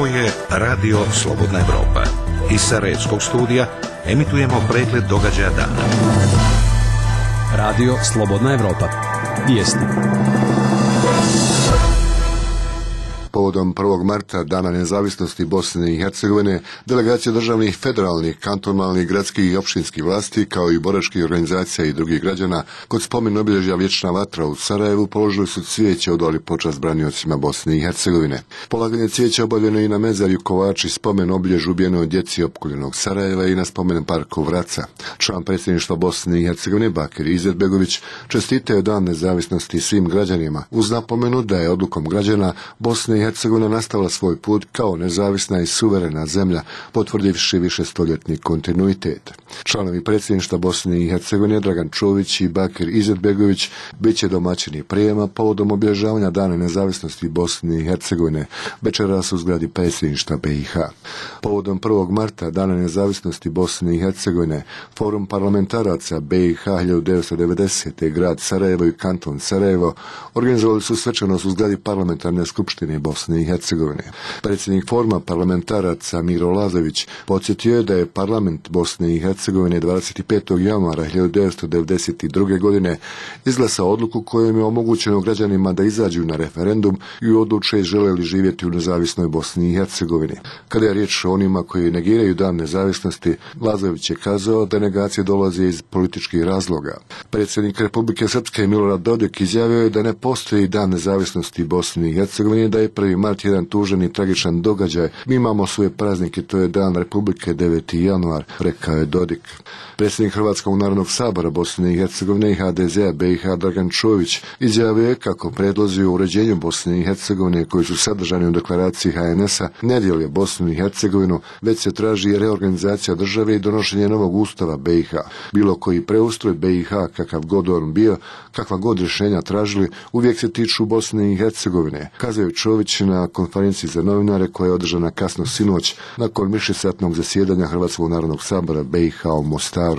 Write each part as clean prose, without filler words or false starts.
Ovo je Radio Slobodna Evropa. Iz Sarajevskog studija emitujemo pregled događaja dana. Radio Slobodna Evropa. Vijesti. Povodom 1. marta, Dana nezavisnosti Bosne i Hercegovine, delegacija državnih, federalnih, kantonalnih, gradskih i opštinskih vlasti, kao i boračkih organizacija i drugih građana, kod spomen obilježja Vječna vatra u Sarajevu položili su cvijeće, odali počast braniocima Bosne i Hercegovine. Polaganje cvijeća obavljeno i na mezarju Kovači, spomen obilježju ubijenoj djeci opkoljenog Sarajeva, i na spomen parku Vraca. Član predsjedništva Bosne i Hercegovine Bakir Izetbegović čestitao je Dan nezavisnosti svim građanima, uz napomenu da je odlukom građana Bosne i Hercegovina nastavila svoj put kao nezavisna i suverena zemlja, potvrdivši višestoljetni kontinuitet. Članovi predsjedništva Bosne i Hercegovine Dragan Čović i Bakir Izetbegović bit će domaćini prijema povodom obilježavanja Dana nezavisnosti Bosne i Hercegovine večeras u zgradi predsjedništva BiH. Povodom 1. marta, Dana nezavisnosti Bosne i Hercegovine, Forum parlamentaraca BiH 1990. grad Sarajevo i kanton Sarajevo organizovali su svečanost u zgradi parlamentarne skupštine Bosne i Hercegovine. Predsjednik Foruma parlamentaraca Miro Lazović podsjetio je da je parlament Bosne i Hercegovine 25. januara 1992. godine izglasao odluku kojom je omogućeno građanima da izađu na referendum i odluče žele li živjeti u nezavisnoj Bosni i Hercegovini. Kada je riječ o onima koji negiraju Dan nezavisnosti, Lazović je kazao da negacije dolaze iz političkih razloga. Predsjednik Republike Srpske Milorad Dodik izjavio je da ne postoji Dan nezavisnosti Bosne i Hercegovine, da je 1. mart jedan tužan i tragičan događaj. Mi imamo svoje praznike, to je Dan Republike 9. januar, rekao je Dodik. Predsjednik Hrvatskog narodnog sabora Bosne i Hercegovine i HDZ-a BiH Dragan Čović izjavio je kako predlozi o uređenju Bosne i Hercegovine koji su sadržani u deklaraciji HNS-a ne dijele Bosnu i Hercegovinu, već se traži reorganizacija države i donošenje novog ustava BiH. Bilo koji preustroj BiH, kakav god on bio, kakva god rješenja tražili, uvijek se tiču Bosne i Hercegovine, kazao je Čović na konferenciji za novinare koja je održana kasno sinoć nakon višesatnog zasjedanja Hrvatskog narodnog sabora BiH u Mostaru.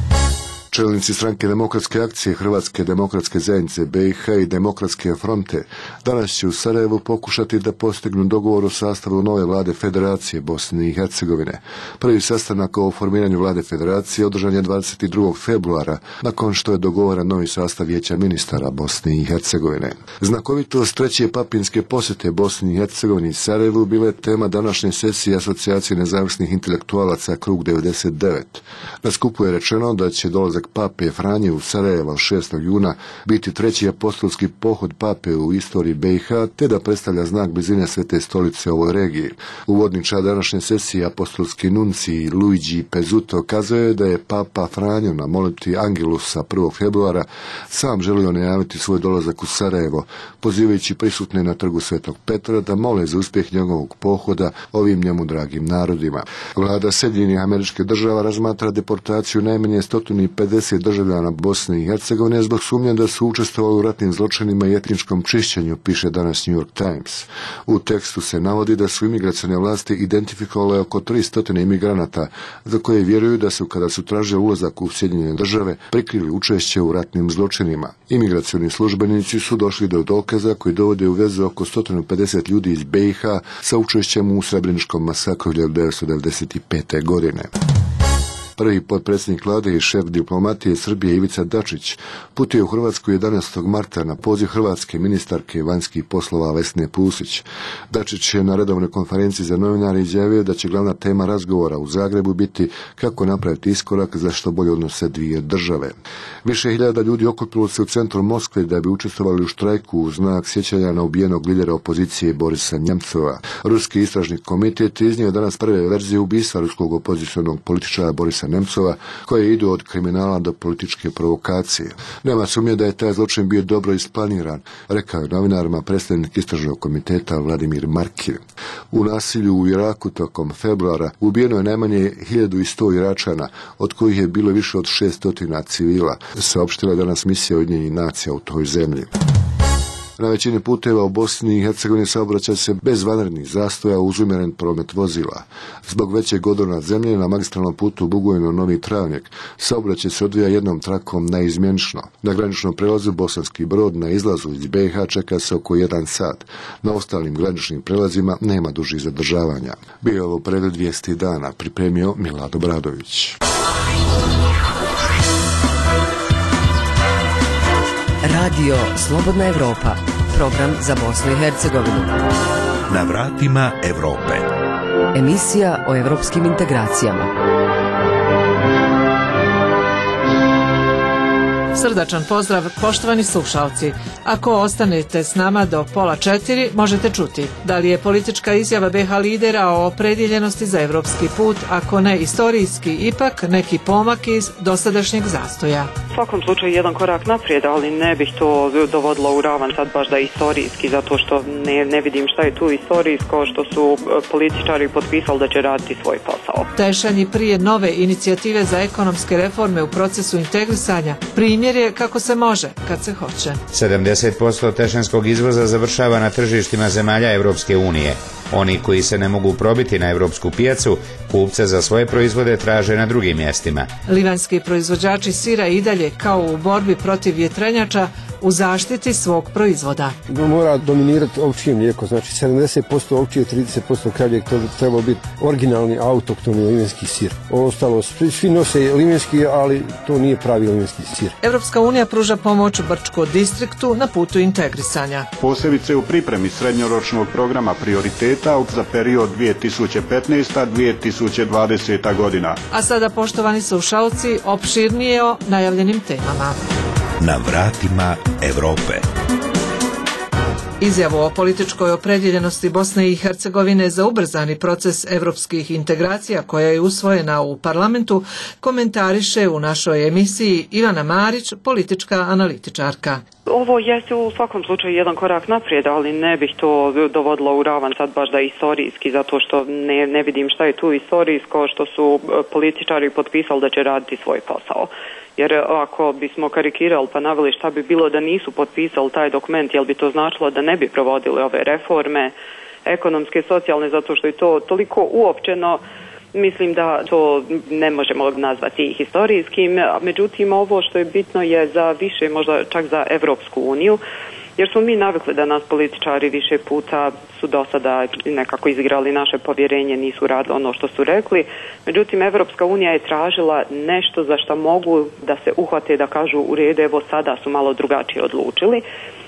Čelnici Stranke demokratske akcije, Hrvatske demokratske zajednice BiH i Demokratske fronte danas će u Sarajevu pokušati da postignu dogovor o sastavu nove vlade Federacije Bosne i Hercegovine. Prvi sastanak o formiranju vlade Federacije održan je 22. februara, nakon što je dogovoran novi sastav Vijeća ministara Bosne i Hercegovine. Znakovitost treće papinske posjete Bosni i Hercegovini i Sarajevu bila je tema današnje sesije Asocijacije nezavisnih intelektualaca Krug 99. Na skupu je rečeno da će dolazak Pape Franje u Sarajevo 6. juna biti treći apostolski pohod Pape u istoriji BiH, te da predstavlja znak blizine Svete stolice u ovoj regiji. Uvodničar današnje sesije apostolski nunci Luigi Pezuto kazao je da je Papa Franjo na molitvi Angelusa 1. februara sam želio najaviti svoj dolazak u Sarajevo, pozivajući prisutne na trgu Svetog Petra da mole za uspjeh njegovog pohoda ovim njemu dragim narodima. Vlada Sjedinjenih Američkih Država razmatra deportaciju najmanje 150 državljana Bosne i Hercegovine zbog sumnje da su učestvovali u ratnim zločinima i etničkom čišćenju, piše danas New York Times. U tekstu se navodi da su imigracione vlasti identifikovale oko 300 imigranata za koje vjeruju da su, kada su tražili ulazak u Sjedinjene države, prikrili učešće u ratnim zločinima. Imigracioni službenici su došli do dokaza koji dovode u vezu oko 150 ljudi iz BiH sa učešćem u Srebreničkom masakru 1995. godine. Prvi potpredsjednik vlade i šef diplomatije Srbije Ivica Dačić putuje u Hrvatsku 11. marta na poziv hrvatske ministarke vanjskih poslova Vesne Pusić. Dačić je na redovnoj konferenciji za novinare izjavio da će glavna tema razgovora u Zagrebu biti kako napraviti iskorak za što bolje odnose dvije države. Više hiljada ljudi okupilo se u centru Moskve da bi učestvovali u štrajku u znak sjećanja na ubijenog lidera opozicije Borisa Njemcova. Ruski istražni komitet iznio danas prve verzije ubistva ruskog opozicionog političara Borisa Nemcova, koje idu od kriminala do političke provokacije. Nema sumnje da je taj zločin bio dobro isplaniran, rekao je novinarima predstavnik istražnog komiteta Vladimir Markir. U nasilju u Iraku tokom februara ubijeno je najmanje 1100 Iračana, od kojih je bilo više od 600 civila, saopštila danas misija Ujedinjenih nacija u toj zemlji. Na većini puteva u Bosni i Hercegovini saobraća se bez vanrednih zastoja uz umjeren promet vozila. Zbog većeg odrona zemlje na magistralnom putu Bugojno-Novi Travnjak saobraćaj se odvija jednom trakom neizmjenično. Na graničnom prelazu Bosanski Brod na izlazu iz BiH čeka se oko 1 sat. Na ostalim graničnim prelazima nema dužih zadržavanja. Bio je ovo pregled vijesti dana, pripremio Milad Obradović. Radio Slobodna Evropa, program za Bosnu i Hercegovinu. Na vratima Europe. Emisija o evropskim integracijama. Srdačan pozdrav, poštovani slušalci. Ako ostanete s nama do 3:30, možete čuti da li je politička izjava BiH lidera o opredjeljenosti za evropski put, ako ne istorijski, ipak neki pomak iz dosadašnjeg zastoja. U svakom slučaju jedan korak naprijed, ali ne bih to dovodila u ravan sad baš da je istorijski, zato što ne vidim šta je tu istorijsko, što su političari potpisali da će raditi svoj posao. Tešanj prije nove inicijative za ekonomske reforme u procesu integrisanja primjer je kako se može, kad se hoće. 70% tešanskog izvoza završava na tržištima zemalja Evropske unije. Oni koji se ne mogu probiti na evropsku pijacu, kupce za svoje proizvode traže na drugim mjestima. Livanjski proizvođači sira i dalje, kao u borbi protiv vjetrenjača, u zaštiti svog proizvoda. Mora dominirati ovčje mlijeko, znači 70% ovčje, 30% kravljeg, to treba biti originalni autoktoni livanjski sir. Ostalo, svi nose livanjski, ali to nije pravi livanjski sir. Evropska unija pruža pomoć Brčko distriktu na putu integrisanja. Posebice u pripremi srednjoročnog programa prioriteta za period 2015-2020 godina. A sada, poštovani slušalci, opširnije o najavljenim temama. Na vratima Europe. Izjavu o političkoj opredjeljenosti Bosne i Hercegovine za ubrzani proces evropskih integracija koja je usvojena u parlamentu komentariše u našoj emisiji Ivana Marić, politička analitičarka. Ovo jeste u svakom slučaju jedan korak naprijed, ali ne bih to dovodila u ravan sad baš da je istorijski, zato što ne vidim šta je tu istorijsko, što su političari potpisali da će raditi svoj posao. Jer ako bismo karikirali pa naveli šta bi bilo da nisu potpisali taj dokument, jel bi to značilo da ne bi provodili ove reforme ekonomske, socijalne, zato što je to toliko uopćeno, mislim da to ne možemo nazvati historijskim. Međutim, ovo što je bitno je za više, možda čak za Evropsku uniju, jer smo mi navikli da nas političari više puta su do sada nekako izigrali naše povjerenje, nisu radili ono što su rekli. Međutim, Evropska unija je tražila nešto za što mogu da se uhvate, da kažu u redu, evo sada su malo drugačije odlučili.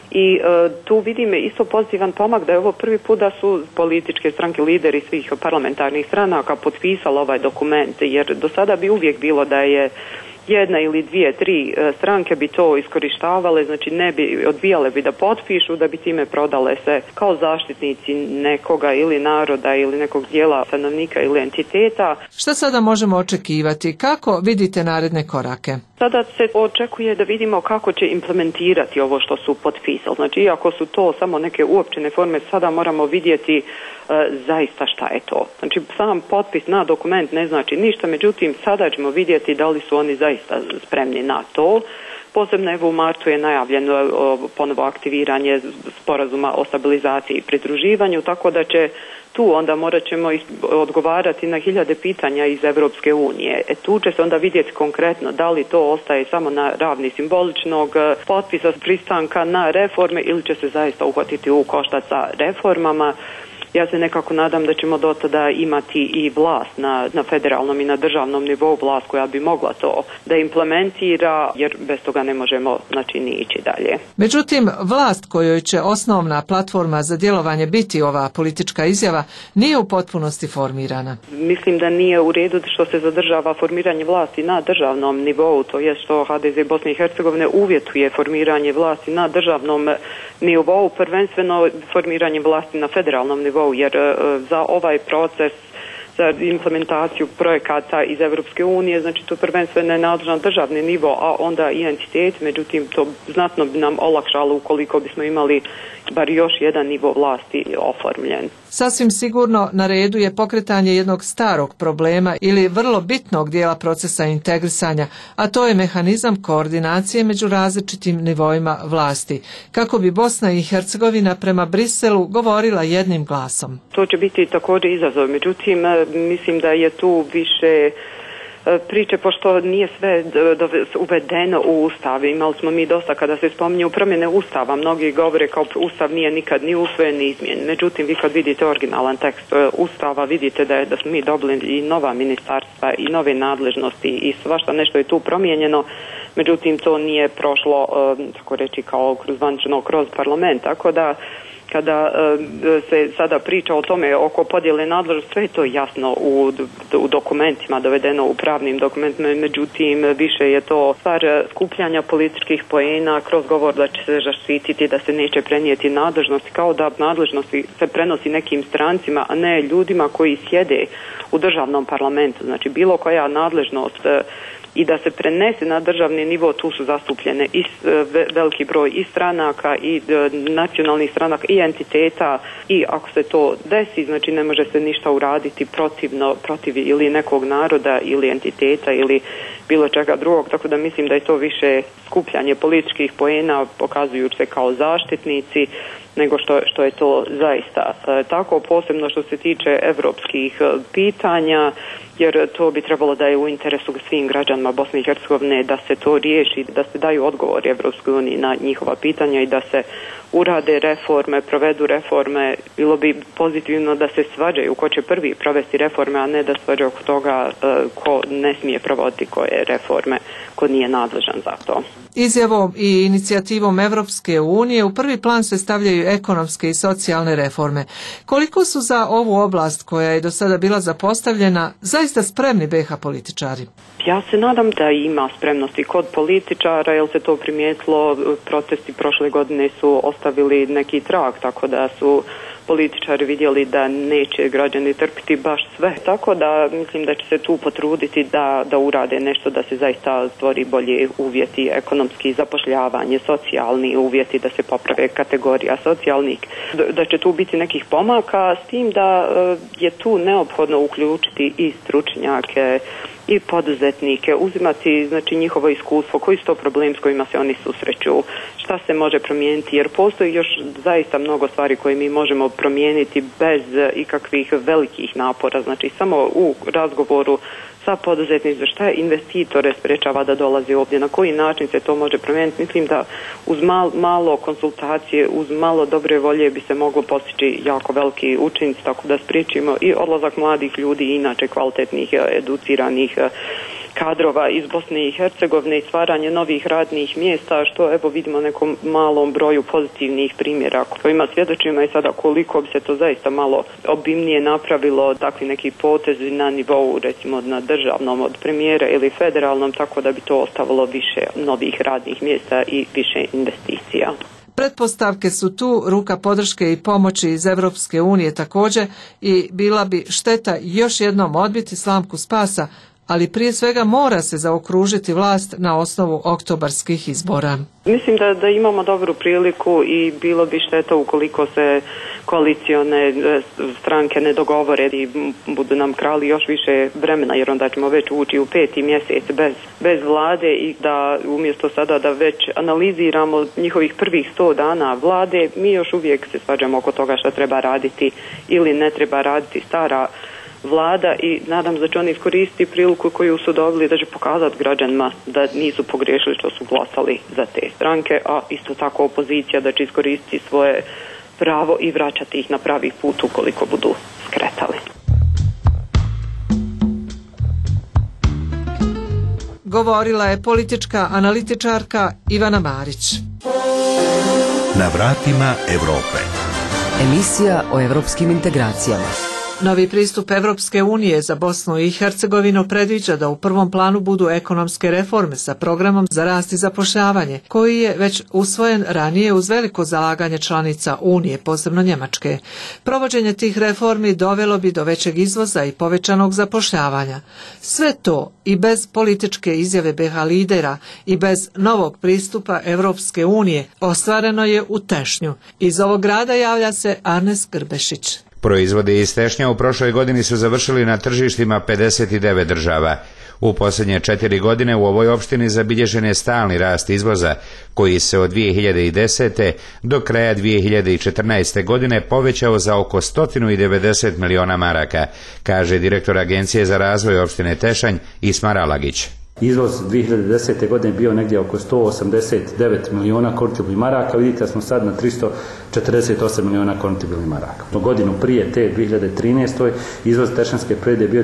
I tu vidim isto pozitivan pomak da je ovo prvi put da su političke stranke, lideri svih parlamentarnih stranaka potpisali ovaj dokument, jer do sada bi uvijek bilo da je jedna ili dvije, tri stranke bi to iskorištavale, znači ne bi, odbijale bi da potpišu, da bi time prodale se kao zaštitnici nekoga ili naroda ili nekog dijela stanovnika ili entiteta. Šta sada možemo očekivati? Kako vidite naredne korake? Sada se očekuje da vidimo kako će implementirati ovo što su potpisali. Znači, iako su to samo neke uopćene forme, sada moramo vidjeti zaista šta je to. Znači, sam potpis na dokument ne znači ništa, međutim, sada ćemo vidjeti da li su oni zaista spremni na to. Posebno evo u martu je najavljeno ponovo aktiviranje sporazuma o stabilizaciji i pridruživanju, tako da će tu onda morat ćemo odgovarati na hiljade pitanja iz Evropske unije. Tu će se onda vidjeti konkretno da li to ostaje samo na ravni simboličnog potpisa pristanka na reforme ili će se zaista uhvatiti u koštac sa reformama. Ja se nekako nadam da ćemo do tada imati i vlast na federalnom i na državnom nivou, vlast koja bi mogla to da implementira, jer bez toga ne možemo ni ići dalje. Međutim, vlast kojoj će osnovna platforma za djelovanje biti ova politička izjava nije u potpunosti formirana. Mislim da nije u redu što se zadržava formiranje vlasti na državnom nivou, to je što HDZ Bosne i Hercegovine uvjetuje formiranje vlasti na državnom nivou, prvenstveno formiranje vlasti na federalnom nivou, jer za ovaj proces, za implementaciju projekata iz Evropske unije, znači to prvenstveno je nadležan državni nivo, a onda i entitet, međutim to znatno bi nam olakšalo ukoliko bismo imali bar još jedan nivo vlasti oformljen. Sasvim sigurno na redu je pokretanje jednog starog problema ili vrlo bitnog dijela procesa integrisanja, a to je mehanizam koordinacije među različitim nivoima vlasti, kako bi Bosna i Hercegovina prema Briselu govorila jednim glasom. To će biti također izazov, međutim mislim da je tu više priče, pošto nije sve uvedeno u Ustav. Imali smo mi dosta kada se spominju promjene Ustava. Mnogi govore kao Ustav nije nikad ni usvojen ni izmijenjen. Međutim, vi kad vidite originalan tekst Ustava, vidite da smo mi dobili i nova ministarstva i nove nadležnosti i svašta nešto je tu promijenjeno. Međutim, to nije prošlo, tako reći, kao kroz parlament. Tako da kada se sada priča o tome oko podjele nadležnosti, sve je to jasno u dokumentima, dovedeno u pravnim dokumentima, međutim više je to stvar skupljanja političkih poena kroz govor da će se zaštititi, da se neće prenijeti nadležnosti, kao da nadležnosti se prenosi nekim strancima, a ne ljudima koji sjede u državnom parlamentu. Znači bilo koja nadležnost i da se prenese na državni nivo, tu su zastupljene i veliki broj i stranaka i nacionalnih stranaka i entiteta, i ako se to desi, znači ne može se ništa uraditi protiv ili nekog naroda ili entiteta ili bilo čega drugog, tako da mislim da je to više skupljanje političkih poena pokazujući se kao zaštitnici nego što je to zaista tako, posebno što se tiče evropskih pitanja, jer to bi trebalo da je u interesu svim građanima Bosne i Hercegovine da se to riješi, da se daju odgovori Evropskoj uniji na njihova pitanja i da se urade reforme, provedu reforme. Bilo bi pozitivno da se svađaju ko će prvi provesti reforme, a ne da svađaju oko toga ko ne smije provoditi koje reforme, ko nije nadležan za to. Izjavom i inicijativom Evropske unije u prvi plan se stavljaju ekonomske i socijalne reforme. Koliko su za ovu oblast koja je do sada bila zapostavljena zaista spremni BiH političari? Ja se nadam da ima spremnosti kod političara, jer se to primijetilo, protesti prošle godine su ostavili neki trag, tako da su političari vidjeli da neće građani trpiti baš sve. Tako da mislim da će se tu potruditi da urade nešto, da se zaista stvori bolje uvjeti, ekonomski zapošljavanje, socijalni uvjeti, da se poprave kategorija socijalnih, da će tu biti nekih pomaka, s tim da je tu neophodno uključiti i stručnjake i poduzetnike, uzimati znači njihovo iskustvo, koji su to problemi s kojima se oni susreću, šta se može promijeniti, jer postoji još zaista mnogo stvari koje mi možemo promijeniti bez ikakvih velikih napora, znači samo u razgovoru sa poduzetnicima, šta investitore sprečava da dolaze ovdje, na koji način se to može promijeniti. Mislim da uz malo konsultacije, uz malo dobre volje bi se moglo postići jako veliki učinci, tako da spriječimo i odlazak mladih ljudi i inače kvalitetnih, educiranih kadrova iz Bosne i Hercegovine i stvaranje novih radnih mjesta, što evo vidimo nekom malom broju pozitivnih primjera kojima svjedočimo i sada koliko bi se to zaista malo obimnije napravilo, takvi neki potezi na nivou recimo na državnom od premijera ili federalnom, tako da bi to ostavilo više novih radnih mjesta i više investicija. Pretpostavke su tu, ruka podrške i pomoći iz Evropske unije također, i bila bi šteta još jednom odbiti slamku spasa, ali prije svega mora se zaokružiti vlast na osnovu oktobarskih izbora. Mislim da imamo dobru priliku i bilo bi šteta ukoliko se koalicione stranke ne dogovore i budu nam krali još više vremena, jer onda ćemo već ući u 5. mjesec bez vlade i da umjesto sada da već analiziramo njihovih prvih 100 dana vlade, mi još uvijek se svađamo oko toga što treba raditi ili ne treba raditi stara vlada, i nadam se da će oni iskoristiti priliku koju su dobili, da će pokazati građanima da nisu pogriješili što su glasali za te stranke, a isto tako opozicija da će iskoristiti svoje pravo i vraćati ih na pravi put ukoliko budu skretali. Govorila je politička analitičarka Ivana Marić. Na vratima Europe. Emisija o evropskim integracijama. Novi pristup Evropske unije za Bosnu i Hercegovinu predviđa da u prvom planu budu ekonomske reforme sa programom za rast i zapošljavanje, koji je već usvojen ranije uz veliko zalaganje članica Unije, posebno Njemačke. Provođenje tih reformi dovelo bi do većeg izvoza i povećanog zapošljavanja. Sve to i bez političke izjave BiH lidera i bez novog pristupa Evropske unije ostvareno je u Tešnju. Iz ovog grada javlja se Arnes Grbešić. Proizvodi iz Tešnja u prošloj godini su završili na tržištima 59 država. U posljednje 4 godine u ovoj opštini zabilježen je stalni rast izvoza, koji se od 2010. do kraja 2014. godine povećao za oko 190 miliona maraka, kaže direktor Agencije za razvoj opštine Tešanj Ismar Alagić. Izvoz 2010. godine bio negdje oko 189 miliona konvertibilnih maraka, vidite da smo sad na 348 miliona konvertibilnih maraka. Godinu prije te 2013. izvoz tešanske privrede bio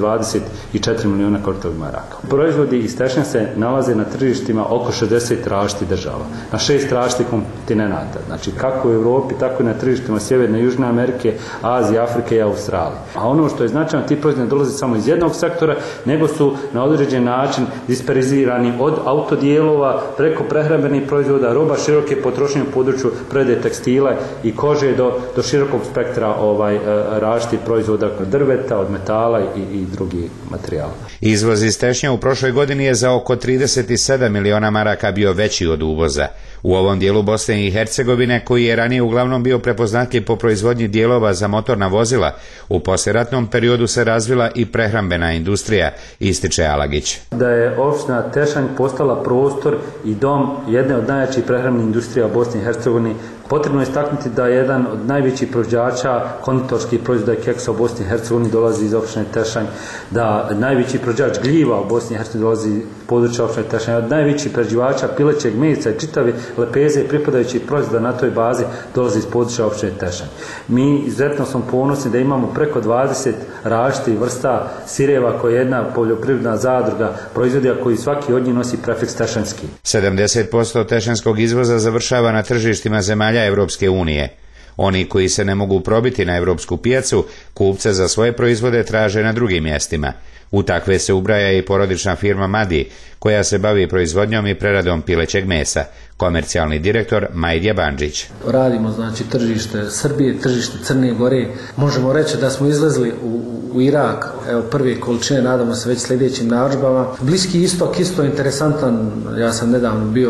324 miliona konvertibilnih maraka. Proizvodi iz Tešnja se nalaze na tržištima oko 60 različitih država, na 6 različitih kontinenata, znači kako u Europi, tako i na tržištima Sjeverne i Južne Amerike, Azije, Afrike i Australije. A ono što je značajno, ti proizvodi ne dolaze samo iz jednog sektora, nego su na određen način disperzirani od autodijelova preko prehrambenih proizvoda, roba široke potrošnje u području prerade tekstila i kože do širokog spektra različitih proizvoda od drveta, od metala i drugih materijala. Izvoz iz Tešnja u prošloj godini je za oko 37 miliona maraka bio veći od uvoza. U ovom dijelu Bosne i Hercegovine, koji je ranije uglavnom bio prepoznatljiv po proizvodnji dijelova za motorna vozila, u poslijeratnom periodu se razvila i prehrambena industrija, ističe Alagić. Da je opština Tešanj postala prostor i dom jedne od najjačih prehrambenih industrija u Bosni i Hercegovini, potrebno je istaknuti da jedan od najvećih proizvođača konditorskih proizvoda i keksa u Bosni i Hercegovini dolazi iz opštine Tešanj, da najveći proizvođač gljiva u Bosni i Hercegovini dolazi iz područja opštine Tešanj, od najvećih prerađivača pilećeg mesa i čitave lepeze i pripadajućih proizvoda na toj bazi dolazi iz područja opštine Tešanj. Mi izuzetno smo ponosni da imamo preko 20 različitih vrsta sireva koje jedna poljoprivredna zadruga proizvodi, a koji svaki od njih nosi prefiks tešanjski. 70% tešanskog izvoza završava na tržištima zemalja Evropske unije. Oni koji se ne mogu probiti na evropsku pijacu, kupce za svoje proizvode traže na drugim mjestima. U takve se ubraja i porodična firma Madi, koja se bavi proizvodnjom i preradom pilećeg mesa. Komercijalni direktor Majdija Bandžić. Radimo znači tržište Srbije, tržište Crne Gore. Možemo reći da smo izlazili u Irak, evo prve količine, nadamo se već sljedećim narudžbama. Bliski istok isto interesantan, ja sam nedavno bio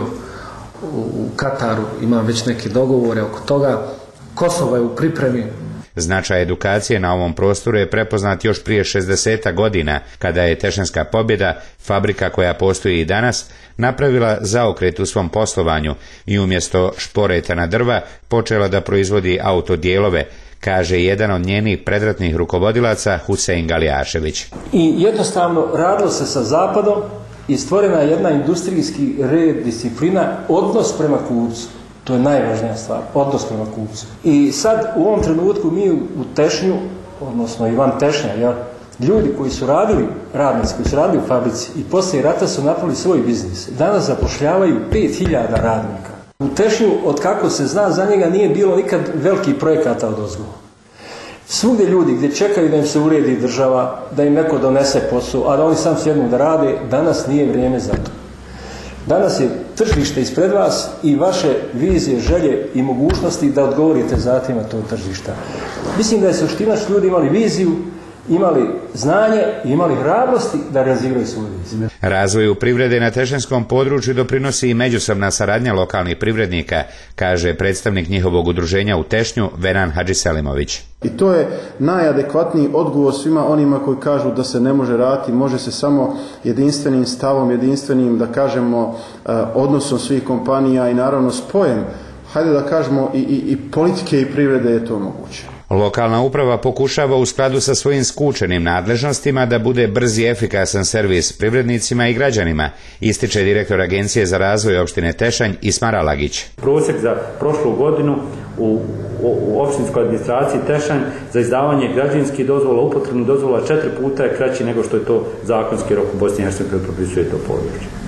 u Kataru, imam već neke dogovore oko toga. Kosovo je u pripremi. Značaj edukacije na ovom prostoru je prepoznat još prije 60 godina, kada je Tešanjska Pobjeda, fabrika koja postoji i danas, napravila zaokret u svom poslovanju i umjesto šporetana drva počela da proizvodi autodijelove, kaže jedan od njenih predratnih rukovodilaca Husein Galijašević. I jednostavno radilo se sa zapadom i stvorena je jedna industrijski red, disciplina, odnos prema kupcu. To je najvažnija stvar, odnos prema kupcu. I sad u ovom trenutku mi u Tešnju, odnosno i van Tešnja, ljudi koji su radili, radnici koji su radili u fabrici i poslije rata su napravili svoj biznis. Danas zapošljavaju 5000 radnika. U Tešnju, od kako se zna, za njega nije bilo nikad velikih projekata odozgo. Svugdje ljudi gdje čekaju da im se uredi država, da im neko donese posao, a da oni sam sjednu da rade, danas nije vrijeme za to. Danas je tržište ispred vas i vaše vizije, želje i mogućnosti da odgovorite zahtjevima tog tržišta. Mislim da je suština što ljudi imali viziju, imali znanje i imali hrabrosti da realiziraju svoju viziju. Razvoju privrede na tešanjskom području doprinosi i međusobna saradnja lokalnih privrednika, kaže predstavnik njihovog udruženja u Tešnju Venan Hadžiselimović. I to je najadekvatniji odgovor svima onima koji kažu da se ne može raditi, može se samo jedinstvenim stavom, jedinstvenim, da kažemo, odnosom svih kompanija i naravno spojem, hajde da kažemo, i politike i privrede je to moguće. Lokalna uprava pokušava u skladu sa svojim skučenim nadležnostima da bude brz i efikasan servis privrednicima i građanima, ističe direktor Agencije za razvoj opštine Tešanj Ismar Alagić. Prosjek za prošlu godinu u opštinskoj administraciji Tešanj za izdavanje građevinskih dozvola, upotrebnih dozvola 4 puta je kraći nego što je to zakonski rok u Bosni i Hercegovini koji propisuje to područje.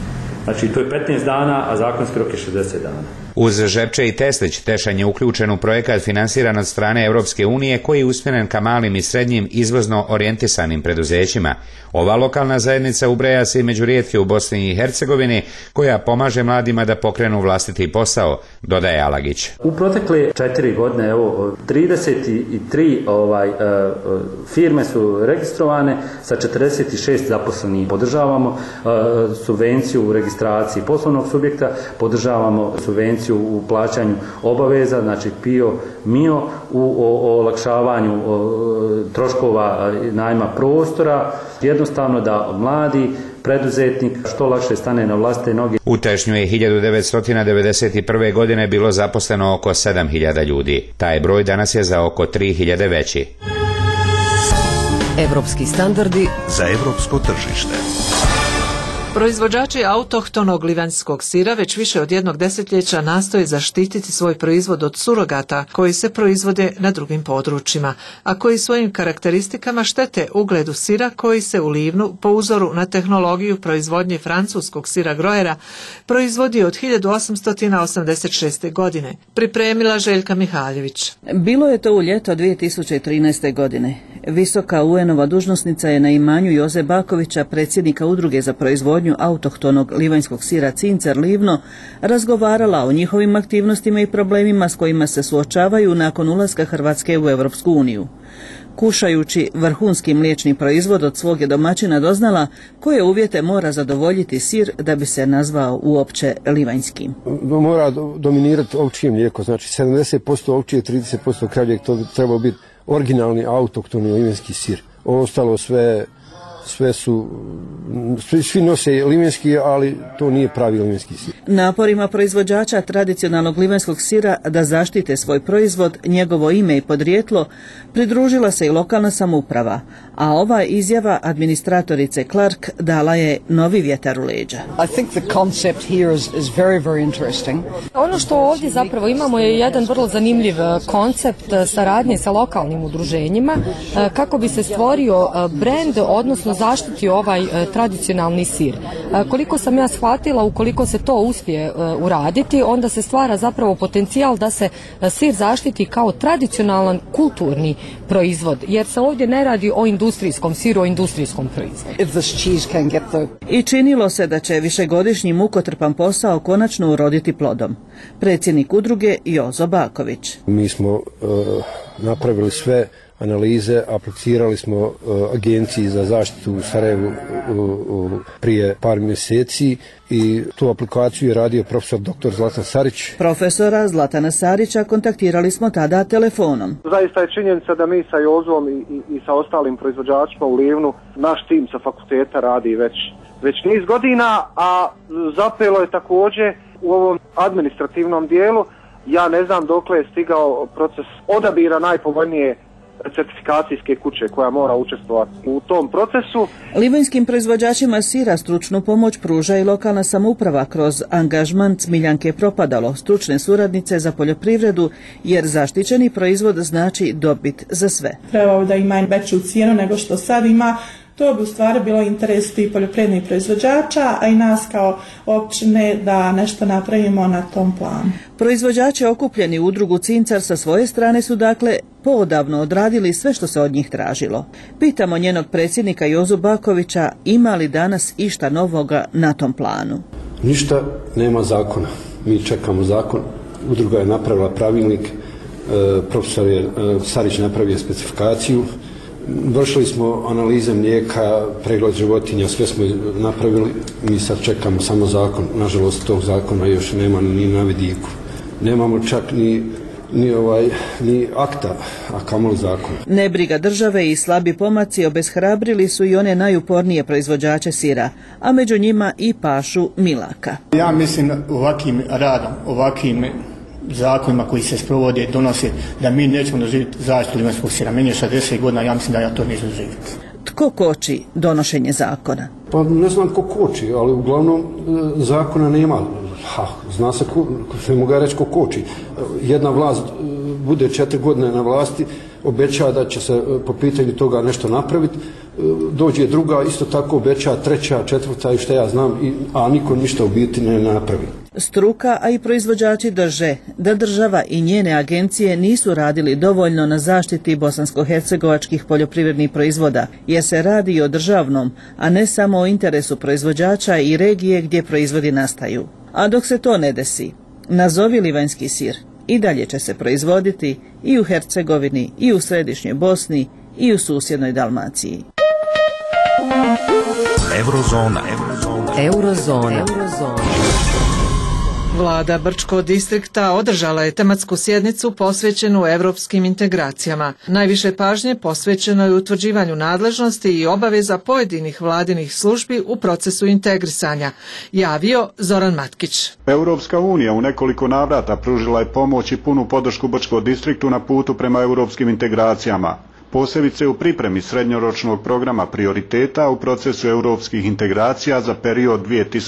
Znači to je 15 dana, a zakonski rok je 60 dana. Uz Žepče i Teslić, Tešan je uključen u projekat finansiran od strane Europske unije koji je usmjeren ka malim i srednjim izvozno orijentisanim preduzećima. Ova lokalna zajednica ubraja se i među rijetke u Bosni i Hercegovini koja pomaže mladima da pokrenu vlastiti posao, dodaje Alagić. U protekle 4 godine, evo, 33 firme su registrovane sa 46 zaposlenih. Podržavamo subvenciju u registraciji poslovnog subjekta, podržavamo subvenciju u plaćanju obaveza, znači PIO, MIO, u olakšavanju troškova najma prostora, jednostavno da mladi preduzetnik što lakše stane na vlastite noge. U Tešnju je 1991. godine bilo zaposleno oko 7.000 ljudi. Taj broj danas je za oko 3.000 veći. Evropski standardi za evropsko tržište. Proizvođači autohtonog livanjskog sira već više od jednog desetljeća nastoje zaštititi svoj proizvod od surogata koji se proizvode na drugim područjima, a koji svojim karakteristikama štete ugledu sira koji se u Livnu, po uzoru na tehnologiju proizvodnje francuskog sira Grojera, proizvodi od 1886. godine. Pripremila Željka Mihaljević. Bilo je to u ljeto 2013. godine. Visoka UN-ova dužnosnica je na imanju Joze Bakovića, predsjednika Udruge za proizvodnju autohtonog livanjskog sira Cincer Livno, razgovarala o njihovim aktivnostima i problemima s kojima se suočavaju nakon ulaska Hrvatske u Europsku uniju. Kušajući vrhunski mliječni proizvod od svog je domaćina doznala koje uvjete mora zadovoljiti sir da bi se nazvao uopće livanjskim. Mora dominirati ovčje mlijeko, znači 70% ovčije, 30% kravljeg, to bi trebao biti originalni autohtoni livanjski sir. Ovo ostalo svi nose livanjski, ali to nije pravi livanjski sir. Naporima proizvođača tradicionalnog livanjskog sira da zaštite svoj proizvod, njegovo ime i podrijetlo, pridružila se i lokalna samouprava, a ova izjava administratorice Clark dala je novi vjetar u leđa. Ono što ovdje zapravo imamo je jedan vrlo zanimljiv koncept saradnje sa lokalnim udruženjima kako bi se stvorio brend, odnosno zaštiti ovaj tradicionalni sir. Koliko sam ja shvatila, ukoliko se to uspije uraditi, onda se stvara zapravo potencijal da se sir zaštiti kao tradicionalan kulturni proizvod, jer se ovdje ne radi o industrijskom siru, o industrijskom proizvodu. I činilo se da će višegodišnji mukotrpan posao konačno uroditi plodom. Predsjednik udruge Jozo Baković. Mi smo napravili sve analize, aplicirali smo agenciji za zaštitu u Sarajevu prije par mjeseci i tu aplikaciju je radio profesor dr. Zlatan Sarić. Profesora Zlatana Sarića kontaktirali smo tada telefonom. Zaista je činjenica da mi sa Jozom i sa ostalim proizvođačima u Livnu, naš tim sa fakulteta radi već niz godina, a zapelo je također u ovom administrativnom dijelu. Ja ne znam dokle je stigao proces odabira najpovoljnije certifikacijske kuće koja mora učestvovati u tom procesu. Livanjskim proizvođačima sira stručnu pomoć pruža i lokalna samouprava kroz angažman Smiljanke Propadalo, stručne suradnice za poljoprivredu, jer zaštićeni proizvod znači dobit za sve. Trebao da ima veću cijenu nego što sad ima. To bi u stvari bilo interes tih poljoprivrednih proizvođača, a i nas kao općine da nešto napravimo na tom planu. Proizvođači okupljeni u udrugu Cincar sa svoje strane su dakle poodavno odradili sve što se od njih tražilo. Pitamo njenog predsjednika Jozu Bakovića ima li danas išta novoga na tom planu. Ništa, nema zakona. Mi čekamo zakon. Udruga je napravila pravilnik, profesor je Sarić napravio specifikaciju. Vršili smo analize mlijeka, pregled životinja, sve smo napravili, mi sad čekamo samo zakon. Nažalost, tog zakona još nema ni na vidiku. Nemamo čak ni akta, a kamoli zakon. Nebriga države i slabi pomaci obeshrabrili su i one najupornije proizvođače sira, a među njima i pašu Milaka. Ja mislim ovakvim radom, ovakvim zakonima koji se sprovode, donose, da mi nećemo doživjeti zaštitu livanjskog sira. Meni je 60 godina, ja mislim da ja to neću doživjeti. Tko koči donošenje zakona? Pa ne znam ko koči, ali uglavnom zakona nema. Zna se, ne mogu reći ko koči. Jedna vlast bude 4 godine na vlasti, obeća da će se po pitanju toga nešto napraviti, dođe druga, isto tako obeća, treća, četvrta i šta ja znam, a niko ništa u biti ne napravi. Struka, a i proizvođači drže da država i njene agencije nisu radili dovoljno na zaštiti bosansko-hercegovačkih poljoprivrednih proizvoda, jer se radi i o državnom, a ne samo o interesu proizvođača i regije gdje proizvodi nastaju. A dok se to ne desi, nazovi livanjski sir i dalje će se proizvoditi i u Hercegovini, i u središnjoj Bosni, i u susjednoj Dalmaciji. Eurozona. Vlada Brčkog distrikta održala je tematsku sjednicu posvećenu europskim integracijama. Najviše pažnje posvećeno je utvrđivanju nadležnosti i obaveza pojedinih vladinih službi u procesu integrisanja, javio Zoran Matkić. Europska unija u nekoliko navrata pružila je pomoć i punu podršku Brčkom distriktu na putu prema europskim integracijama. Posebice u pripremi srednjoročnog programa prioriteta u procesu europskih integracija za period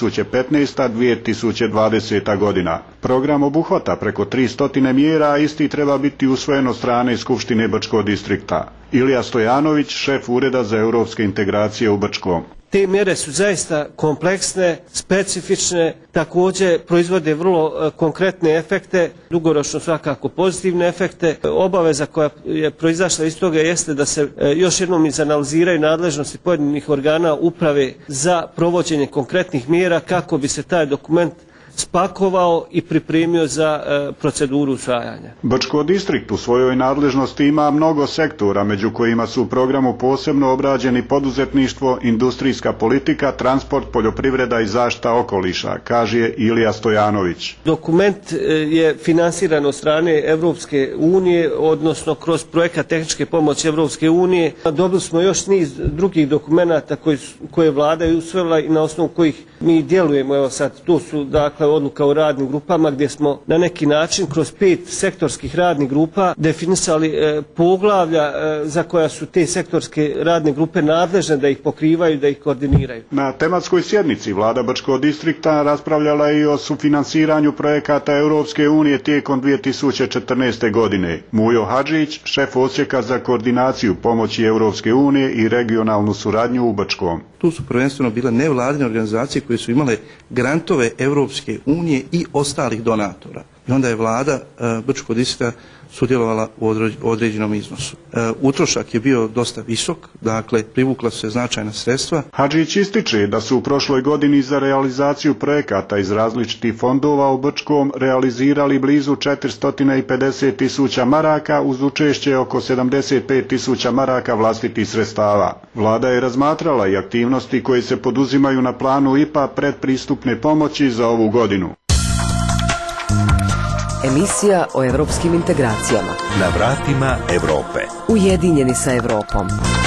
2015-2020 godina. Program obuhvata preko 300 mjera, a isti treba biti usvojen od strane Skupštine Brčkog distrikta. Ilija Stojanović, šef Ureda za europske integracije u Brčkom. Te mjere su zaista kompleksne, specifične, također proizvode vrlo konkretne efekte, dugoročno svakako pozitivne efekte. Obaveza koja je proizašla iz toga jeste da se još jednom izanaliziraju nadležnosti pojedinih organa uprave za provođenje konkretnih mjera kako bi se taj dokument spakovao i pripremio za proceduru usvajanja. Brčko distrikt u svojoj nadležnosti ima mnogo sektora, među kojima su u programu posebno obrađeni poduzetništvo, industrijska politika, transport, poljoprivreda i zaštita okoliša, kaže Ilija Stojanović. Dokument je finansiran od strane Europske unije, odnosno kroz projekat tehničke pomoći Europske unije. Dobili smo još niz drugih dokumenata koje vlada je usvojila i na osnovu kojih mi djelujemo. Evo sad, to su dakle odluka o radnim grupama gdje smo na neki način kroz 5 sektorskih radnih grupa definisali poglavlja za koja su te sektorske radne grupe nadležne da ih pokrivaju, da ih koordiniraju. Na tematskoj sjednici vlada Brčkog distrikta raspravljala je i o sufinansiranju projekata Europske unije tijekom 2014. godine. Mujo Hadžić, šef odsjeka za koordinaciju pomoći Europske unije i regionalnu suradnju u Brčkom. Tu su prvenstveno bile nevladine organizacije koje su imale grantove Europske unije i ostalih donatora. I onda je vlada Brčkog distrikta sudjelovala u određenom iznosu. Utrošak je bio dosta visok, dakle privukla su se značajna sredstva. Hadžić ističe da su u prošloj godini za realizaciju projekata iz različitih fondova u Brčkom realizirali blizu 450.000 maraka uz učešće oko 75.000 maraka vlastitih sredstava. Vlada je razmatrala i aktivnosti koje se poduzimaju na planu IPA predpristupne pomoći za ovu godinu. Emisija o europskim integracijama. Na vratima Europe. Ujedinjeni sa Europom.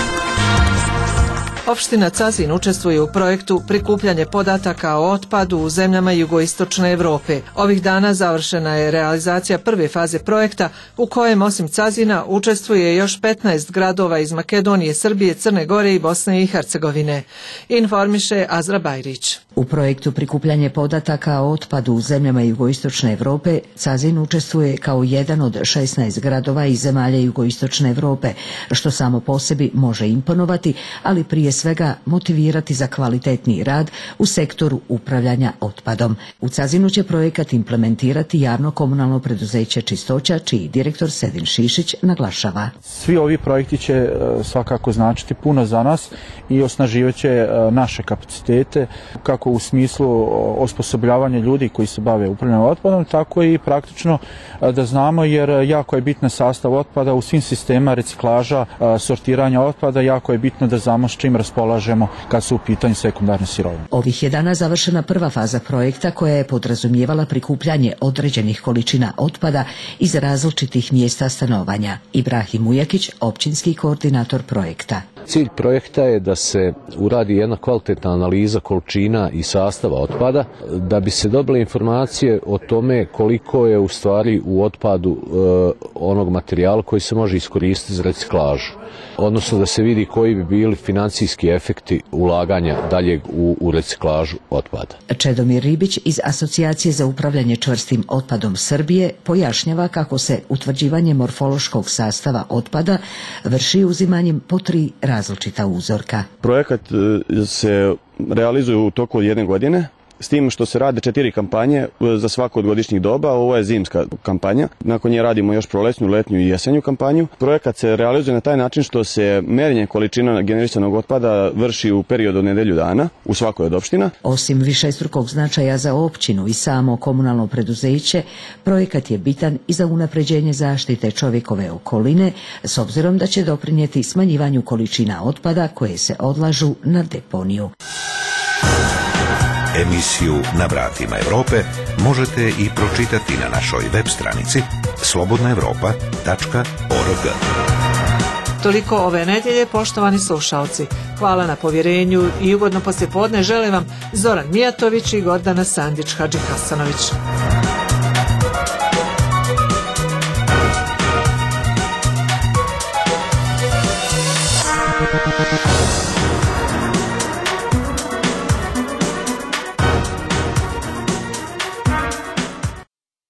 Opština Cazin učestvuje u projektu prikupljanje podataka o otpadu u zemljama jugoistočne Europe. Ovih dana završena je realizacija prve faze projekta u kojem osim Cazina učestvuje još 15 gradova iz Makedonije, Srbije, Crne Gore i Bosne i Hercegovine. Informiše Azra Bajrić. U projektu prikupljanje podataka o otpadu u zemljama jugoistočne Europe Cazin učestvuje kao jedan od 16 gradova iz zemalja jugoistočne Europe, što samo po sebi može imponovati, ali prije svega motivirati za kvalitetniji rad u sektoru upravljanja otpadom. U Cazinu će projekat implementirati javno komunalno preduzeće Čistoća, čiji direktor Sedin Šišić naglašava. Svi ovi projekti će svakako značiti puno za nas i osnaživaće naše kapacitete, kako u smislu osposobljavanja ljudi koji se bave upravljanjem otpadom, tako i praktično da znamo, jer jako je bitna sastav otpada u svim sistemima reciklaža, sortiranja otpada, jako je bitno da znamo s čim raspolažemo kad su u pitanju sekundarne sirovine. Ovih je dana završena prva faza projekta koja je podrazumijevala prikupljanje određenih količina otpada iz različitih mjesta stanovanja. Ibrahim Ujakić, općinski koordinator projekta. Cilj projekta je da se uradi jedna kvalitetna analiza količina i sastava otpada, da bi se dobile informacije o tome koliko je u stvari u otpadu onog materijala koji se može iskoristiti za reciklažu. Odnosno da se vidi koji bi bili financijski efekti ulaganja daljeg u reciklažu otpada. Čedomir Ribić iz Asocijacije za upravljanje čvrstim otpadom Srbije pojašnjava kako se utvrđivanje morfološkog sastava otpada vrši uzimanjem po 3 različita uzorka. Projekat se realizuje u toku 1 godine, s tim što se rade 4 kampanje za svako od godišnjih doba. Ovo je zimska kampanja, nakon nje radimo još prolećnu, letnju i jesenju kampanju. Projekat se realizuje na taj način što se merenje količina generisanog otpada vrši u periodu od nedelju dana u svakoj od opština. Osim višestrukog značaja za općinu i samo komunalno preduzeće, projekat je bitan i za unapređenje zaštite čovjekove okoline, s obzirom da će doprinijeti smanjivanju količina otpada koje se odlažu na deponiju. Emisiju Na vratima Europe možete i pročitati na našoj web stranici slobodnaevropa.org. Toliko ove nedjelje, poštovani slušalci. Hvala na povjerenju i ugodno poslijepodne žele vam Zoran Mijatović i Gordana Sandić-Hadži Hasanović.